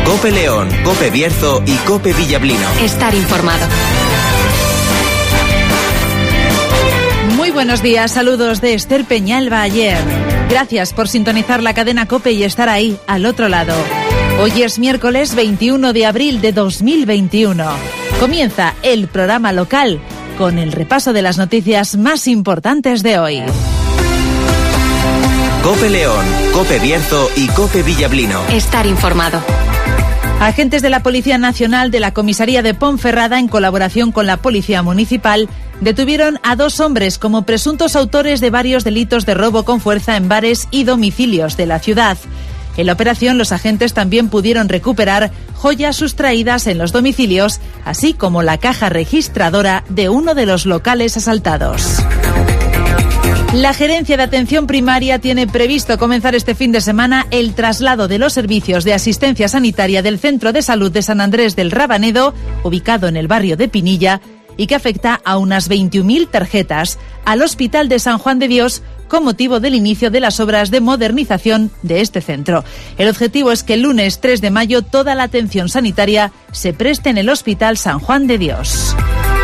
COPE León, COPE Bierzo y COPE Villablino. Estar informado. Muy buenos días, saludos de Esther Peñalba ayer. Gracias por sintonizar la cadena COPE y estar ahí, al otro lado. Hoy es miércoles 21 de abril de 2021. Comienza el programa local con el repaso de las noticias más importantes de hoy. COPE León, COPE Bierzo y COPE Villablino. Estar informado. Agentes de la Policía Nacional de la Comisaría de Ponferrada, en colaboración con la Policía Municipal, detuvieron a 2 hombres como presuntos autores de varios delitos de robo con fuerza en bares y domicilios de la ciudad. En la operación, los agentes también pudieron recuperar joyas sustraídas en los domicilios, así como la caja registradora de uno de los locales asaltados. La Gerencia de Atención Primaria tiene previsto comenzar este fin de semana el traslado de los servicios de asistencia sanitaria del Centro de Salud de San Andrés del Rabanedo, ubicado en el barrio de Pinilla, y que afecta a unas 21.000 tarjetas, al Hospital de San Juan de Dios, con motivo del inicio de las obras de modernización de este centro. El objetivo es que el lunes 3 de mayo toda la atención sanitaria se preste en el Hospital San Juan de Dios.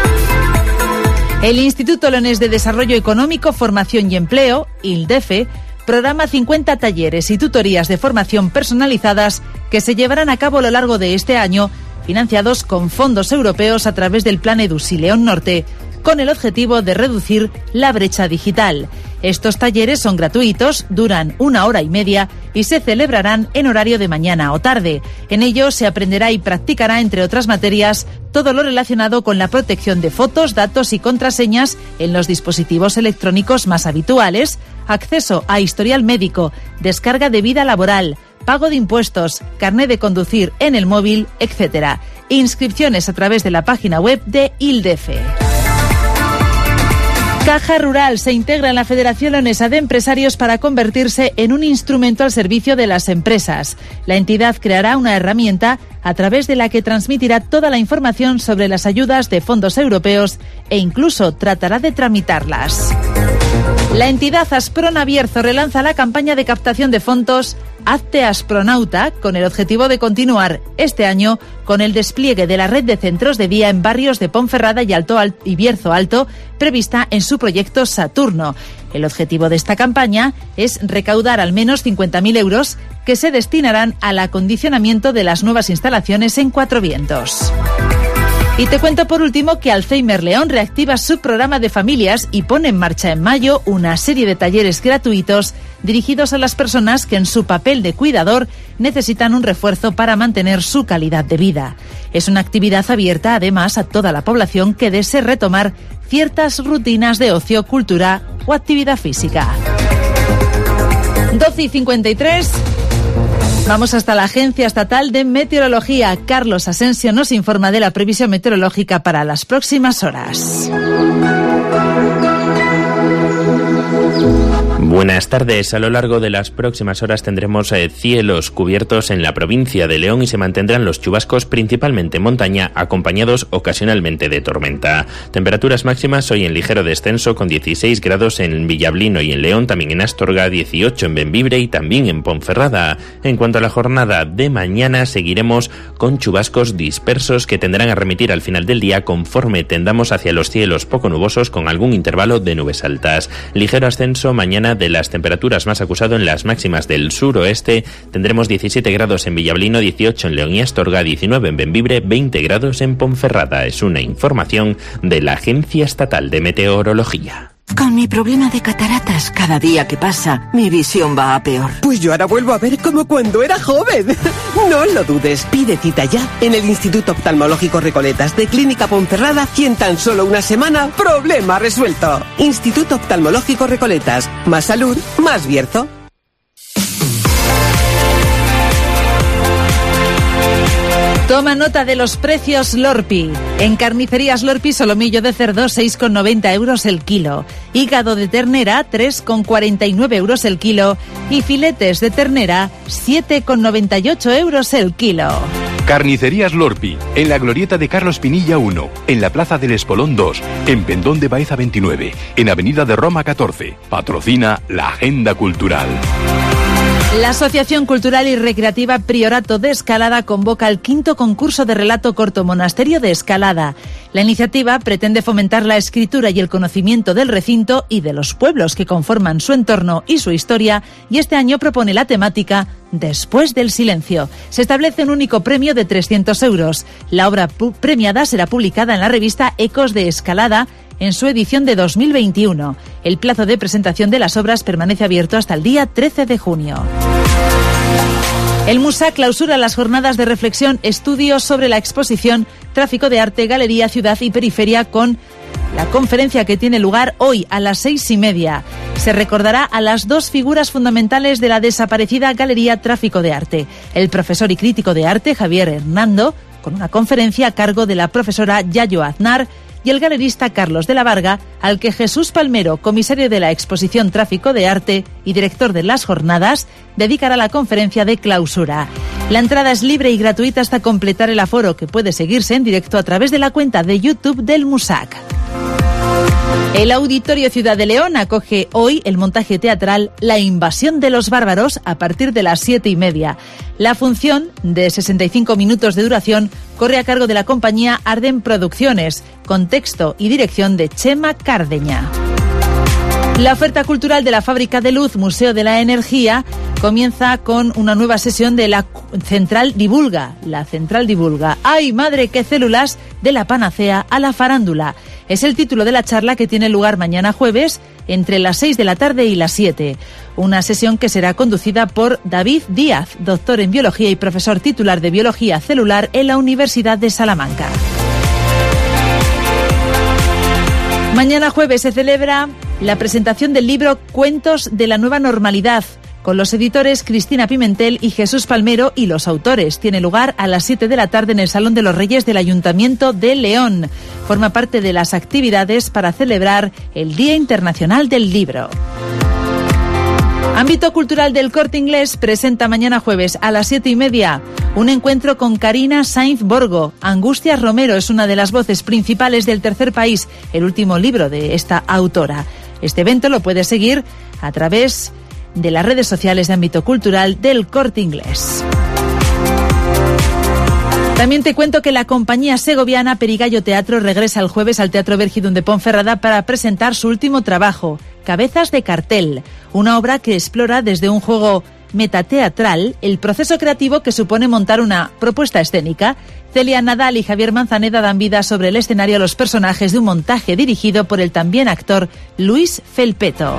El Instituto Leonés de Desarrollo Económico, Formación y Empleo, ILDEFE, programa 50 talleres y tutorías de formación personalizadas que se llevarán a cabo a lo largo de este año, financiados con fondos europeos a través del Plan EDUSI León Norte, con el objetivo de reducir la brecha digital. Estos talleres son gratuitos, duran 1 hora y media y se celebrarán en horario de mañana o tarde. En ellos se aprenderá y practicará, entre otras materias, todo lo relacionado con la protección de fotos, datos y contraseñas en los dispositivos electrónicos más habituales, acceso a historial médico, descarga de vida laboral, pago de impuestos, carné de conducir en el móvil, etc. Inscripciones a través de la página web de ILDEFE. Caja Rural se integra en la Federación Leonesa de Empresarios para convertirse en un instrumento al servicio de las empresas. La entidad creará una herramienta a través de la que transmitirá toda la información sobre las ayudas de fondos europeos e incluso tratará de tramitarlas. La entidad Asprona Bierzo relanza la campaña de captación de fondos Hazte Astronauta, con el objetivo de continuar este año con el despliegue de la red de centros de día en barrios de Ponferrada y Bierzo Alto, prevista en su proyecto Saturno. El objetivo de esta campaña es recaudar al menos 50.000 euros que se destinarán al acondicionamiento de las nuevas instalaciones en Cuatro Vientos. Y te cuento por último que Alzheimer León reactiva su programa de familias y pone en marcha en mayo una serie de talleres gratuitos dirigidos a las personas que en su papel de cuidador necesitan un refuerzo para mantener su calidad de vida. Es una actividad abierta además a toda la población que desee retomar ciertas rutinas de ocio, cultura o actividad física. 12:53. Vamos hasta la Agencia Estatal de Meteorología. Carlos Asensio nos informa de la previsión meteorológica para las próximas horas. Buenas tardes. A lo largo de las próximas horas tendremos cielos cubiertos en la provincia de León y se mantendrán los chubascos principalmente en montaña, acompañados ocasionalmente de tormenta. Temperaturas máximas hoy en ligero descenso con 16 grados en Villablino y en León, también en Astorga, 18 en Bembibre y también en Ponferrada. En cuanto a la jornada de mañana, seguiremos con chubascos dispersos que tendrán a remitir al final del día conforme tendamos hacia los cielos poco nubosos con algún intervalo de nubes altas. Ligero ascenso mañana de las temperaturas, más acusado en las máximas del suroeste. Tendremos 17 grados en Villablino, 18 en León y Astorga, 19 en Bembibre, 20 grados en Ponferrada. Es una información de la Agencia Estatal de Meteorología. Con mi problema de cataratas, cada día que pasa, mi visión va a peor. Pues yo ahora vuelvo a ver como cuando era joven. No lo dudes, pide cita ya en el Instituto Oftalmológico Recoletas de Clínica Ponferrada y en tan solo una semana, problema resuelto. Instituto Oftalmológico Recoletas. Más salud, más Bierzo. Toma nota de los precios Lorpi. En carnicerías Lorpi, solomillo de cerdo 6,90 euros el kilo. Hígado de ternera 3,49 euros el kilo. Y filetes de ternera 7,98 euros el kilo. Carnicerías Lorpi, en la glorieta de Carlos Pinilla 1, en la Plaza del Espolón 2, en Pendón de Baeza 29, en Avenida de Roma 14. Patrocina la Agenda Cultural. La Asociación Cultural y Recreativa Priorato de Escalada convoca el 5º concurso de relato corto Monasterio de Escalada. La iniciativa pretende fomentar la escritura y el conocimiento del recinto y de los pueblos que conforman su entorno y su historia, y este año propone la temática Después del silencio. Se establece un único premio de 300 euros. La obra premiada será publicada en la revista Ecos de Escalada en su edición de 2021. El plazo de presentación de las obras permanece abierto hasta el día 13 de junio. El MUSAC clausura las jornadas de reflexión, estudios sobre la exposición Tráfico de Arte, Galería, Ciudad y Periferia, con la conferencia que tiene lugar hoy a las 6:30. Se recordará a las dos figuras fundamentales de la desaparecida Galería Tráfico de Arte: el profesor y crítico de arte Javier Hernando, con una conferencia a cargo de la profesora Yayo Aznar, y el galerista Carlos de la Varga, al que Jesús Palmero, comisario de la exposición Tráfico de Arte y director de las jornadas, dedicará la conferencia de clausura. La entrada es libre y gratuita hasta completar el aforo, que puede seguirse en directo a través de la cuenta de YouTube del MUSAC. El Auditorio Ciudad de León acoge hoy el montaje teatral La Invasión de los Bárbaros a partir de las 7:30. La función, de 65 minutos de duración, corre a cargo de la compañía Arden Producciones, con texto y dirección de Chema Cardeña. La oferta cultural de la Fábrica de Luz, Museo de la Energía, comienza con una nueva sesión de la Central Divulga. La Central Divulga. ¡Ay, madre, qué células! De la panacea a la farándula. Es el título de la charla que tiene lugar mañana jueves entre las 6 de la tarde y las 7. Una sesión que será conducida por David Díaz, doctor en biología y profesor titular de biología celular en la Universidad de Salamanca. Mañana jueves se celebra la presentación del libro Cuentos de la Nueva Normalidad, con los editores Cristina Pimentel y Jesús Palmero y los autores. Tiene lugar a las 7 de la tarde en el Salón de los Reyes del Ayuntamiento de León. Forma parte de las actividades para celebrar el Día Internacional del Libro. Ámbito cultural del Corte Inglés presenta mañana jueves a las 7:30 un encuentro con Karina Sainz Borgo. Angustias Romero es una de las voces principales del Tercer País, el último libro de esta autora. Este evento lo puedes seguir a través de las redes sociales de ámbito cultural del Corte Inglés. También te cuento que la compañía segoviana Perigallo Teatro regresa el jueves al Teatro Vergidun de Ponferrada para presentar su último trabajo, Cabezas de Cartel, una obra que explora desde un juego metateatral el proceso creativo que supone montar una propuesta escénica. Celia Nadal y Javier Manzaneda dan vida sobre el escenario a los personajes de un montaje dirigido por el también actor Luis Felpeto.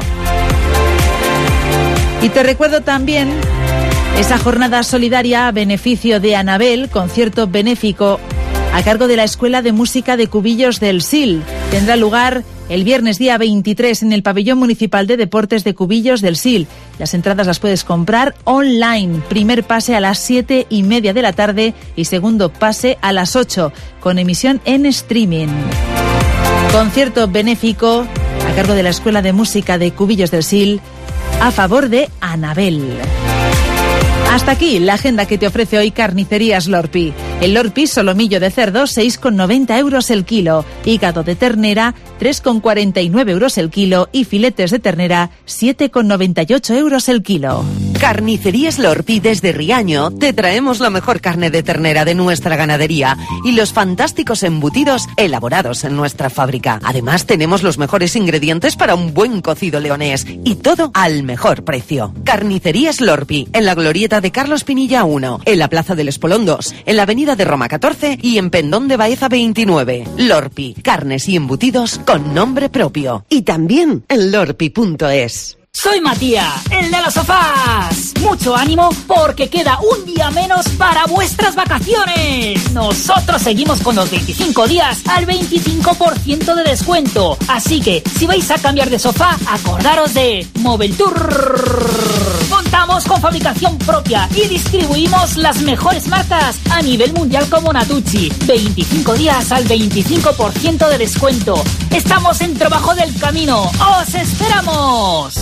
Y te recuerdo también esa jornada solidaria a beneficio de Anabel, concierto benéfico a cargo de la Escuela de Música de Cubillos del Sil. Tendrá lugar el viernes día 23 en el Pabellón Municipal de Deportes de Cubillos del Sil. Las entradas las puedes comprar online. Primer pase a las 7:30 de la tarde y segundo pase a las 8, con emisión en streaming. Concierto benéfico a cargo de la Escuela de Música de Cubillos del Sil a favor de Anabel. Hasta aquí la agenda que te ofrece hoy Carnicerías Lorpi. El Lorpi, solomillo de cerdo, 6,90 euros el kilo. Hígado de ternera, 3,49 euros el kilo. Y filetes de ternera, 7,98 euros el kilo. Carnicerías Lorpi desde Riaño te traemos la mejor carne de ternera de nuestra ganadería y los fantásticos embutidos elaborados en nuestra fábrica. Además tenemos los mejores ingredientes para un buen cocido leonés y todo al mejor precio. Carnicerías Lorpi, en la glorieta de Carlos Pinilla 1, en la Plaza del Espolón 2, en la Avenida de Roma 14 y en Pendón de Baeza 29. Lorpi, carnes y embutidos con nombre propio. Y también en lorpi.es. Soy Matías, el de los sofás. Mucho ánimo porque queda un día menos para vuestras vacaciones. Nosotros seguimos con los 25 días al 25% de descuento. Así que si vais a cambiar de sofá, acordaros de Moveltour. Contamos con fabricación propia y distribuimos las mejores marcas a nivel mundial como Natucci. 25 días al 25% de descuento. Estamos en Trabajo del Camino. ¡Os esperamos!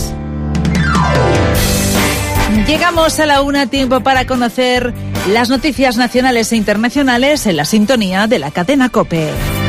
Llegamos a la una, tiempo para conocer las noticias nacionales e internacionales en la sintonía de la cadena COPE.